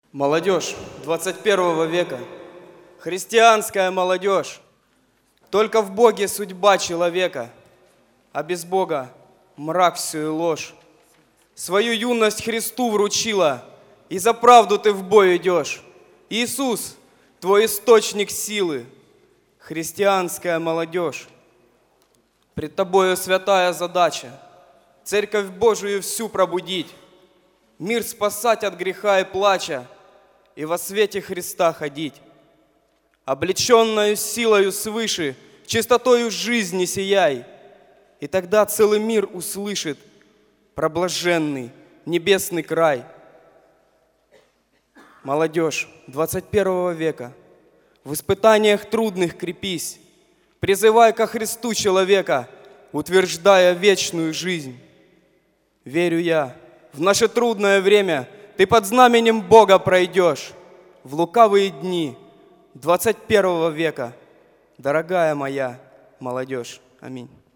Молодежь 21 века, христианская молодежь. Только в Боге судьба человека, а без Бога мрак все и ложь. Свою юность Христу вручила, и за правду ты в бой идешь. Иисус, твой источник силы, христианская молодежь. Пред тобою святая задача — Церковь Божию всю пробудить, мир спасать от греха и плача, и во свете Христа ходить. Облеченную силою свыше, чистотою жизни сияй, и тогда целый мир услышит про блаженный небесный край. Молодежь 21 века, в испытаниях трудных крепись, призывай ко Христу человека, утверждая вечную жизнь. Верю я, в наше трудное время ты под знаменем Бога пройдешь в лукавые дни 21 века, дорогая моя молодежь. Аминь.